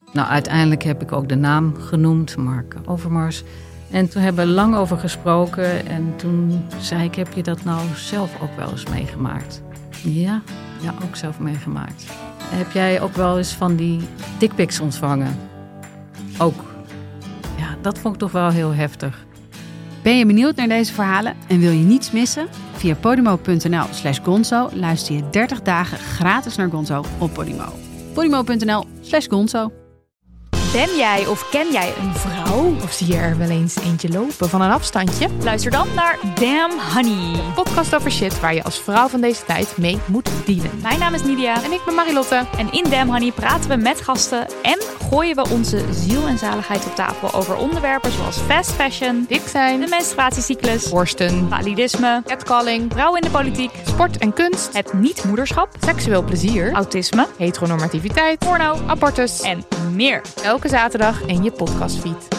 Nou, uiteindelijk heb ik ook de naam genoemd, Mark Overmars. En toen hebben we lang over gesproken. En toen zei ik, heb je dat nou zelf ook wel eens meegemaakt? Ja, ook zelf meegemaakt. Heb jij ook wel eens van die dickpics ontvangen? Ook. Ja, dat vond ik toch wel heel heftig. Ben je benieuwd naar deze verhalen en wil je niets missen? Via podimo.nl/gonzo luister je 30 dagen gratis naar Gonzo op Podimo. podimo.nl/gonzo. Ben jij of ken jij een vrouw? Of zie je er wel eens eentje lopen van een afstandje? Luister dan naar Damn Honey. Een podcast over shit waar je als vrouw van deze tijd mee moet dealen. Mijn naam is Nidia. En ik ben Marilotte. En in Damn Honey praten we met gasten en gooien we onze ziel en zaligheid op tafel over onderwerpen zoals fast fashion, dik zijn, de menstruatiecyclus, borsten, validisme, catcalling, vrouwen in de politiek, sport en kunst, het niet-moederschap, seksueel plezier, autisme, heteronormativiteit, porno, abortus en meer. Elke zaterdag in je podcastfeed.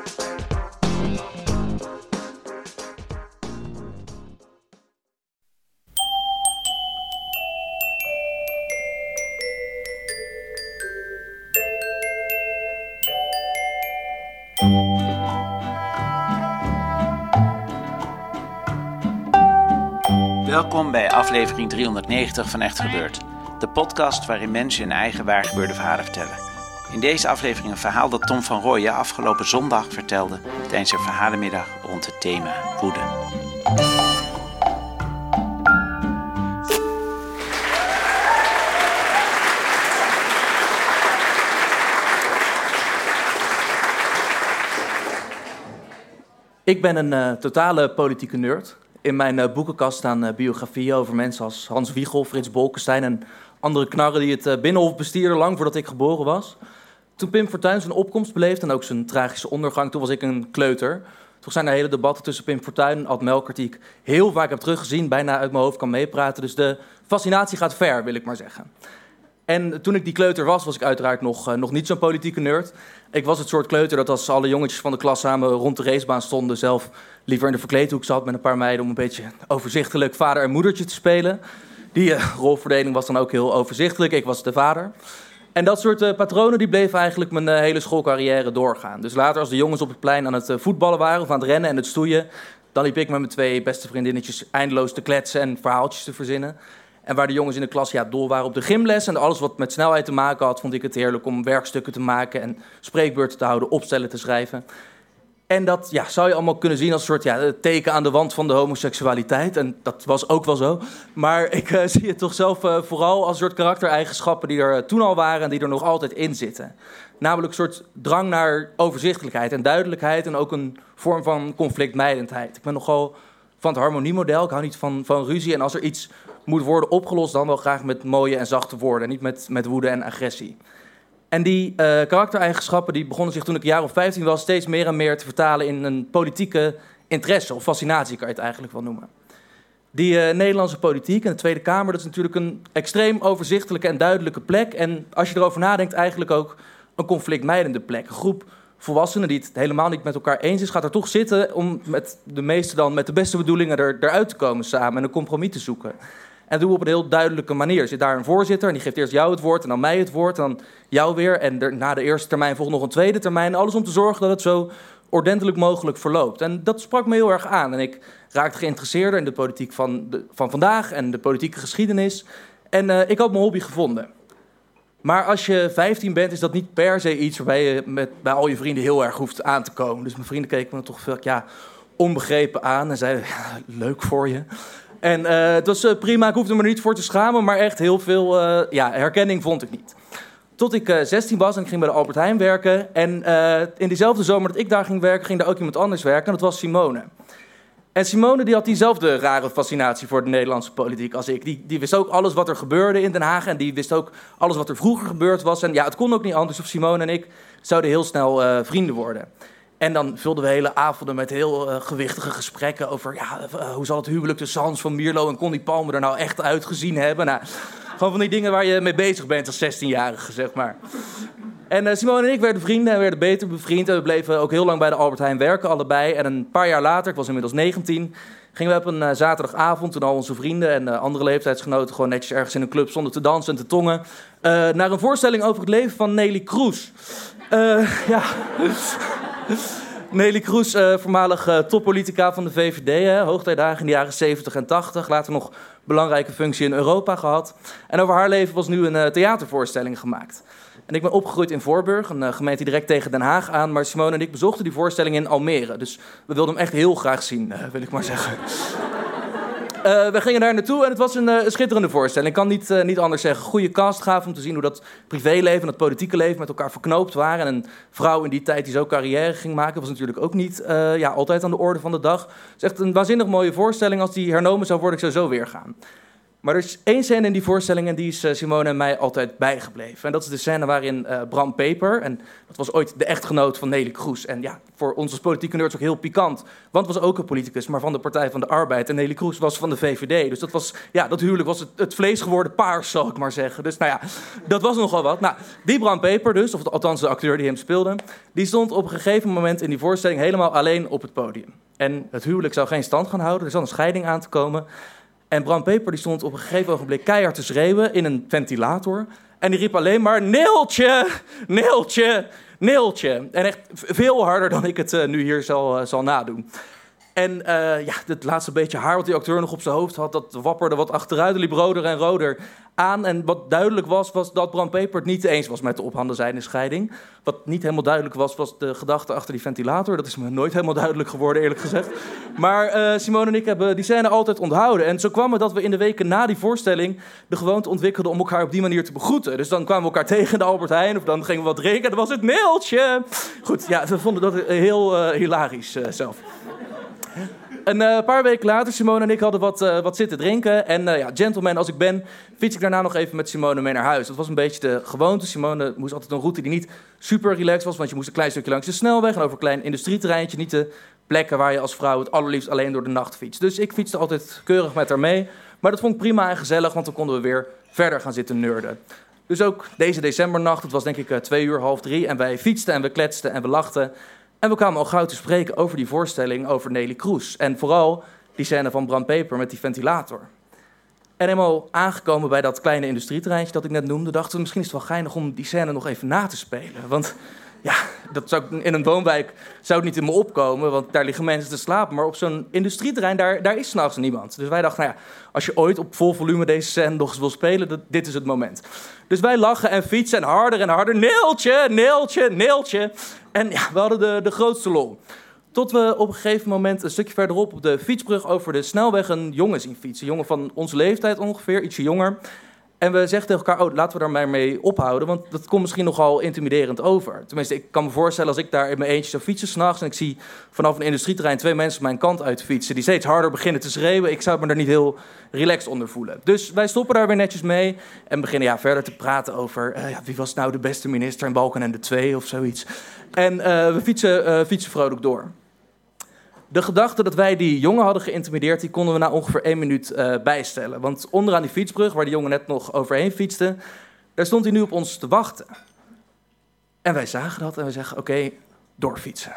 Welkom bij aflevering 390 van Echt Gebeurd. De podcast waarin mensen hun eigen waargebeurde verhalen vertellen. In deze aflevering een verhaal dat Tom van Rooyen afgelopen zondag vertelde tijdens een verhalenmiddag rond het thema woede. Ik ben een totale politieke nerd. In mijn boekenkast staan biografieën over mensen als Hans Wiegel, Frits Bolkestein en andere knarren die het Binnenhof bestierden lang voordat ik geboren was. Toen Pim Fortuyn zijn opkomst beleefde en ook zijn tragische ondergang, toen was ik een kleuter. Toch zijn er hele debatten tussen Pim Fortuyn en Ad Melkert die ik heel vaak heb teruggezien, bijna uit mijn hoofd kan meepraten. Dus de fascinatie gaat ver, wil ik maar zeggen. En toen ik die kleuter was ik uiteraard nog niet zo'n politieke nerd. Ik was het soort kleuter dat als alle jongetjes van de klas samen rond de racebaan stonden, zelf liever in de verkleedhoek zat met een paar meiden om een beetje overzichtelijk vader en moedertje te spelen. Die rolverdeling was dan ook heel overzichtelijk. Ik was de vader. En dat soort patronen die bleven eigenlijk mijn hele schoolcarrière doorgaan. Dus later als de jongens op het plein aan het voetballen waren of aan het rennen en het stoeien, dan liep ik met mijn 2 beste vriendinnetjes eindeloos te kletsen en verhaaltjes te verzinnen. En waar de jongens in de klas dol waren op de gymles en alles wat met snelheid te maken had, vond ik het heerlijk om werkstukken te maken en spreekbeurten te houden, opstellen te schrijven. En dat zou je allemaal kunnen zien als een soort teken aan de wand van de homoseksualiteit. En dat was ook wel zo. Maar ik zie het toch zelf vooral als een soort karaktereigenschappen die er toen al waren en die er nog altijd in zitten. Namelijk een soort drang naar overzichtelijkheid en duidelijkheid en ook een vorm van conflictmijdendheid. Ik ben nogal van het harmoniemodel. Ik hou niet van ruzie. En als er iets moet worden opgelost, dan wel graag met mooie en zachte woorden. En niet met woede en agressie. En die karaktereigenschappen die begonnen zich toen ik een jaar of 15 was steeds meer en meer te vertalen in een politieke interesse of fascinatie, kan je het eigenlijk wel noemen. Die Nederlandse politiek en de Tweede Kamer, dat is natuurlijk een extreem overzichtelijke en duidelijke plek. En als je erover nadenkt, eigenlijk ook een conflictmijdende plek. Een groep volwassenen die het helemaal niet met elkaar eens is, gaat er toch zitten om met de meeste dan met de beste bedoelingen eruit te komen samen en een compromis te zoeken. En dat doen we op een heel duidelijke manier. Er zit daar een voorzitter en die geeft eerst jou het woord en dan mij het woord en dan jou weer. En na de eerste termijn volgt nog een tweede termijn. Alles om te zorgen dat het zo ordentelijk mogelijk verloopt. En dat sprak me heel erg aan. En ik raakte geïnteresseerder in de politiek van vandaag en de politieke geschiedenis. En ik had mijn hobby gevonden. Maar als je 15 bent, is dat niet per se iets waarbij je bij al je vrienden heel erg hoeft aan te komen. Dus mijn vrienden keken me toch vaak onbegrepen aan en zeiden, leuk voor je. En het was prima, ik hoefde me er niet voor te schamen, maar echt heel veel herkenning vond ik niet. Tot ik 16 was en ik ging bij de Albert Heijn werken. En in diezelfde zomer dat ik daar ging werken, ging daar ook iemand anders werken. En dat was Simone. En Simone die had diezelfde rare fascinatie voor de Nederlandse politiek als ik. Die wist ook alles wat er gebeurde in Den Haag. En die wist ook alles wat er vroeger gebeurd was. En het kon ook niet anders of Simone en ik zouden heel snel vrienden worden. En dan vulden we hele avonden met heel gewichtige gesprekken over hoe zal het huwelijk tussen Hans van Mierlo en Connie Palmer er nou echt uitgezien hebben. Nou, gewoon van die dingen waar je mee bezig bent als 16-jarige, zeg maar. En Simone en ik werden vrienden en werden beter bevriend. En we bleven ook heel lang bij de Albert Heijn werken, allebei. En een paar jaar later, ik was inmiddels 19... gingen we op een zaterdagavond, toen al onze vrienden en andere leeftijdsgenoten gewoon netjes ergens in een club stonden te dansen en te tongen, naar een voorstelling over het leven van Neelie Kroes. Ja. Neelie Kroes, voormalig toppolitica van de VVD, hoogtijdagen in de jaren 70 en 80, later nog belangrijke functie in Europa gehad. En over haar leven was nu een theatervoorstelling gemaakt. En ik ben opgegroeid in Voorburg, een gemeente direct tegen Den Haag aan. Maar Simone en ik bezochten die voorstelling in Almere. Dus we wilden hem echt heel graag zien, wil ik maar zeggen. We gingen daar naartoe en het was een schitterende voorstelling. Ik kan niet anders zeggen. Goede cast, gaaf om te zien hoe dat privéleven en het politieke leven met elkaar verknoopt waren. En een vrouw in die tijd die zo carrière ging maken, was natuurlijk ook niet altijd aan de orde van de dag. Het is echt een waanzinnig mooie voorstelling. Als die hernomen zou worden, ik zou zo weer gaan. Maar er is één scène in die voorstelling en die is Simone en mij altijd bijgebleven. En dat is de scène waarin Bram Peper, en dat was ooit de echtgenoot van Neelie Kroes. En ja, voor ons als politieke nerds ook heel pikant. Want het was ook een politicus, maar van de Partij van de Arbeid. En Neelie Kroes was van de VVD. Dus dat huwelijk was het vlees geworden paars, zal ik maar zeggen. Dus nou ja, dat was nogal wat. Nou, die Bram Peper dus, of althans de acteur die hem speelde, die stond op een gegeven moment in die voorstelling helemaal alleen op het podium. En het huwelijk zou geen stand gaan houden, er zat een scheiding aan te komen. En Bram Peper die stond op een gegeven ogenblik keihard te schreeuwen in een ventilator. En die riep alleen maar, Neeltje, Neeltje, Neeltje. En echt veel harder dan ik het nu hier zal nadoen. En het laatste beetje haar wat die acteur nog op zijn hoofd had, dat wapperde wat achteruit, liep roder en roder aan. En wat duidelijk was dat Bram Peper het niet eens was met de op handen zijnde scheiding. Wat niet helemaal duidelijk was de gedachte achter die ventilator. Dat is me nooit helemaal duidelijk geworden, eerlijk gezegd. Maar Simone en ik hebben die scène altijd onthouden. En zo kwam het dat we in de weken na die voorstelling de gewoonte ontwikkelden om elkaar op die manier te begroeten. Dus dan kwamen we elkaar tegen in de Albert Heijn of dan gingen we wat drinken en dan was het Neeltje. Goed, ja, we vonden dat heel hilarisch zelf. Een paar weken later, Simone en ik hadden wat zitten drinken. En gentleman als ik ben, fiets ik daarna nog even met Simone mee naar huis. Dat was een beetje de gewoonte. Simone moest altijd een route die niet super relaxed was, want je moest een klein stukje langs de snelweg en over een klein industrieterreintje. Niet de plekken waar je als vrouw het allerliefst alleen door de nacht fietst. Dus ik fietste altijd keurig met haar mee. Maar dat vond ik prima en gezellig, want dan konden we weer verder gaan zitten nerden. Dus ook deze decembernacht, het was denk ik 2:00, 2:30, en wij fietsten en we kletsten en we lachten. En we kwamen al gauw te spreken over die voorstelling over Neelie Kroes. En vooral die scène van Bram Peper met die ventilator. En helemaal aangekomen bij dat kleine industrieterreintje dat ik net noemde, dachten we misschien is het wel geinig om die scène nog even na te spelen. Want ja, in een woonwijk zou het niet in me opkomen, want daar liggen mensen te slapen. Maar op zo'n industrieterrein, daar is 's nachts niemand. Dus wij dachten, als je ooit op vol volume deze scène nog eens wil spelen, dit is het moment. Dus wij lachen en fietsen en harder. Neeltje, Neeltje, Neeltje. En ja, we hadden de grootste lol. Tot we op een gegeven moment een stukje verderop op de fietsbrug over de snelweg een jongen zien fietsen. Een jongen van onze leeftijd ongeveer, ietsje jonger. En we zeggen tegen elkaar, laten we daar maar mee ophouden, want dat komt misschien nogal intimiderend over. Tenminste, ik kan me voorstellen als ik daar in mijn eentje zou fietsen 's nachts en ik zie vanaf een industrieterrein 2 mensen mijn kant uit fietsen die steeds harder beginnen te schreeuwen. Ik zou me daar niet heel relaxed onder voelen. Dus wij stoppen daar weer netjes mee en beginnen verder te praten over wie was nou de beste minister in Balkenende 2 of zoiets. En we fietsen vrolijk door. De gedachte dat wij die jongen hadden geïntimideerd, die konden we na ongeveer 1 minuut bijstellen. Want onderaan die fietsbrug, waar die jongen net nog overheen fietste, daar stond hij nu op ons te wachten. En wij zagen dat en we zeggen, oké, doorfietsen.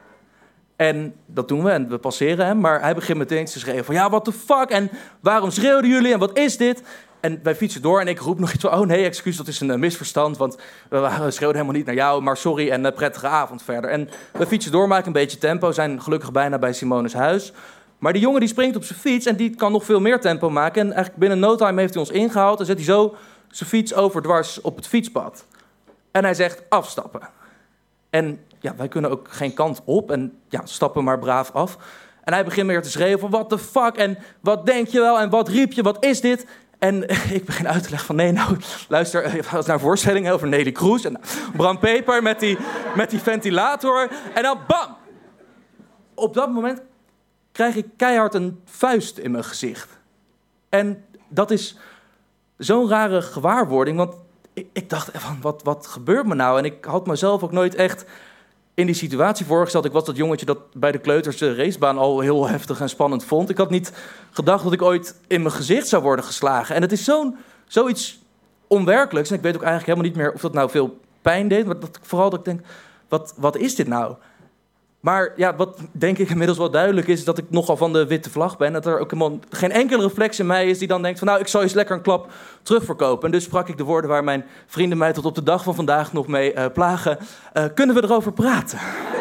En dat doen we en we passeren hem, maar hij begint meteen te schreeuwen van, what the fuck, en waarom schreeuwden jullie en wat is dit? En wij fietsen door en ik roep nog iets van, oh nee, excuus, dat is een misverstand, want we schreeuwden helemaal niet naar jou, maar sorry en prettige avond verder. En we fietsen door, maken een beetje tempo, zijn gelukkig bijna bij Simone's huis. Maar die jongen die springt op zijn fiets en die kan nog veel meer tempo maken. En eigenlijk binnen no time heeft hij ons ingehaald en zet hij zo zijn fiets overdwars op het fietspad. En hij zegt, afstappen. En ja, wij kunnen ook geen kant op en stappen maar braaf af. En hij begint weer te schreeuwen van, what the fuck, en wat denk je wel, en wat riep je, wat is dit? En ik begin uit te leggen van, nee, luister, het was naar een voorstelling over Neelie Kroes en Bram Peper met die ventilator. En dan bam! Op dat moment krijg ik keihard een vuist in mijn gezicht. En dat is zo'n rare gewaarwording, want ik dacht van, wat gebeurt me nou? En ik had mezelf ook nooit echt in die situatie voorgesteld. Ik was dat jongetje dat bij de kleuters de racebaan al heel heftig en spannend vond. Ik had niet gedacht dat ik ooit in mijn gezicht zou worden geslagen. En het is zoiets onwerkelijks. En ik weet ook eigenlijk helemaal niet meer of dat nou veel pijn deed. Maar vooral dat ik denk, wat is dit nou? Maar ja, wat denk ik inmiddels wel duidelijk is, dat ik nogal van de witte vlag ben. Dat er ook helemaal geen enkele reflex in mij is die dan denkt van, nou, ik zal eens lekker een klap terugverkopen. En dus sprak ik de woorden waar mijn vrienden mij tot op de dag van vandaag nog mee plagen. Kunnen we erover praten?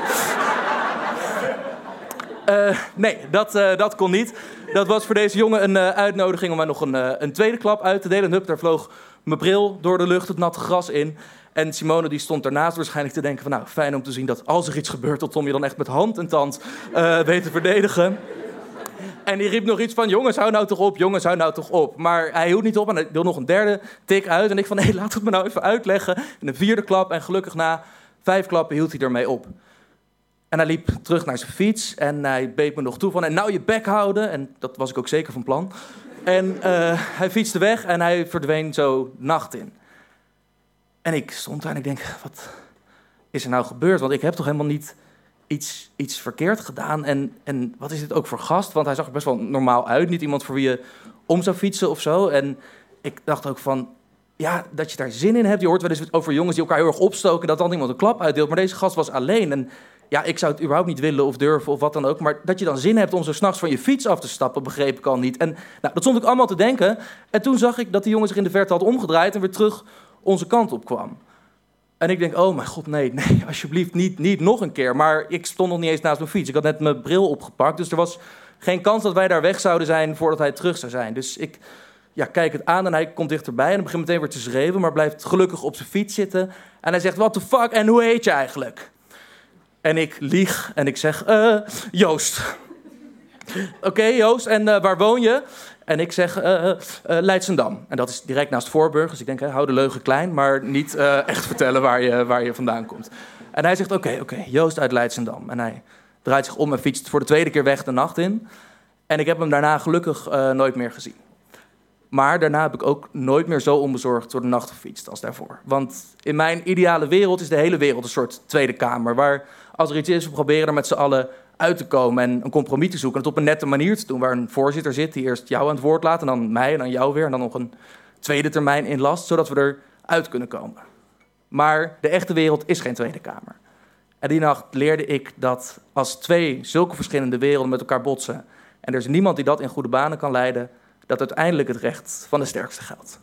Nee, dat kon niet. Dat was voor deze jongen een uitnodiging om mij nog een tweede klap uit te delen. En hup, daar vloog mijn bril door de lucht, het natte gras in. En Simone die stond daarnaast waarschijnlijk te denken van, nou, fijn om te zien dat als er iets gebeurt, dat Tom je dan echt met hand en tand weet te verdedigen. En die riep nog iets van, jongens, hou nou toch op, jongens, hou nou toch op. Maar hij hield niet op en hij wil nog een derde tik uit. En ik van, nee, laat het me nou even uitleggen. En een vierde klap en gelukkig na 5 klappen hield hij ermee op. En hij liep terug naar zijn fiets en hij beet me nog toe van, en nou je bek houden. En dat was ik ook zeker van plan. En hij fietste weg en hij verdween zo nacht in. En ik stond daar en ik denk, wat is er nou gebeurd? Want ik heb toch helemaal niet iets verkeerd gedaan. En wat is dit ook voor gast? Want hij zag er best wel normaal uit. Niet iemand voor wie je om zou fietsen of zo. En ik dacht ook van, ja, dat je daar zin in hebt. Je hoort wel eens over jongens die elkaar heel erg opstoken, dat dan iemand een klap uitdeelt. Maar deze gast was alleen. En ja, ik zou het überhaupt niet willen of durven of wat dan ook. Maar dat je dan zin hebt om zo 's nachts van je fiets af te stappen, begreep ik al niet. En nou, dat stond ik allemaal te denken. En toen zag ik dat die jongen zich in de verte had omgedraaid en weer terug onze kant op kwam. En ik denk, oh mijn god, nee, alsjeblieft, niet nog een keer. Maar ik stond nog niet eens naast mijn fiets. Ik had net mijn bril opgepakt, dus er was geen kans dat wij daar weg zouden zijn voordat hij terug zou zijn. Dus ik kijk het aan en hij komt dichterbij en begint meteen weer te schreeuwen, maar blijft gelukkig op zijn fiets zitten. En hij zegt, what the fuck, en hoe heet je eigenlijk? En ik lieg en ik zeg, Joost. Oké, Joost, en waar woon je? En ik zeg, Leidschendam. En dat is direct naast Voorburg. Dus ik denk, hou de leugen klein, maar niet echt vertellen waar je vandaan komt. En hij zegt, oké, Joost uit Leidschendam. En hij draait zich om en fietst voor de tweede keer weg de nacht in. En ik heb hem daarna gelukkig nooit meer gezien. Maar daarna heb ik ook nooit meer zo onbezorgd door de nacht gefietst als daarvoor. Want in mijn ideale wereld is de hele wereld een soort Tweede Kamer, waar als er iets is, we proberen er met z'n allen uit te komen en een compromis te zoeken. En het op een nette manier te doen, waar een voorzitter zit die eerst jou aan het woord laat en dan mij en dan jou weer en dan nog een tweede termijn inlast, zodat we eruit kunnen komen. Maar de echte wereld is geen Tweede Kamer. En die nacht leerde ik dat als 2 zulke verschillende werelden met elkaar botsen en er is niemand die dat in goede banen kan leiden, dat uiteindelijk het recht van de sterkste geldt.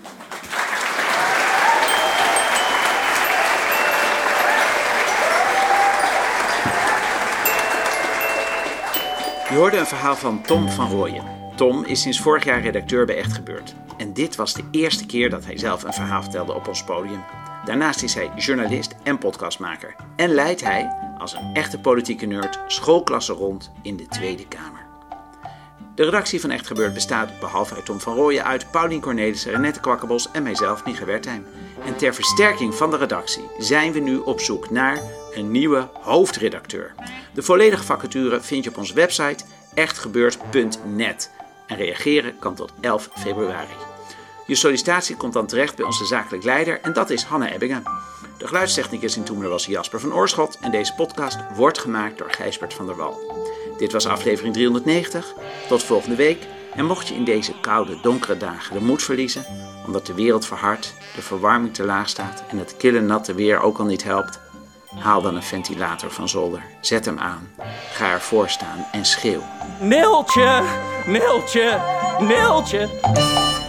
Je hoorde een verhaal van Tom van Rooyen. Tom is sinds vorig jaar redacteur bij Echt Gebeurd. En dit was de eerste keer dat hij zelf een verhaal vertelde op ons podium. Daarnaast is hij journalist en podcastmaker. En leidt hij, als een echte politieke nerd, schoolklassen rond in de Tweede Kamer. De redactie van Echt Gebeurd bestaat, behalve uit Tom van Rooyen, uit Paulien Cornelissen, Renette Kwakkenbos en mijzelf, Micha Wertheim. En ter versterking van de redactie zijn we nu op zoek naar een nieuwe hoofdredacteur. De volledige vacature vind je op onze website echtgebeurd.net. En reageren kan tot 11 februari. Je sollicitatie komt dan terecht bij onze zakelijk leider en dat is Hanne Ebbingen. De geluidstechnicus in Toemler was Jasper van Oorschot en deze podcast wordt gemaakt door Gijsbert van der Wal. Dit was aflevering 390. Tot volgende week. En mocht je in deze koude, donkere dagen de moed verliezen, omdat de wereld verhardt, de verwarming te laag staat en het kille natte weer ook al niet helpt, haal dan een ventilator van zolder, zet hem aan, ga ervoor staan en schreeuw. Neeltje, Neeltje, Neeltje.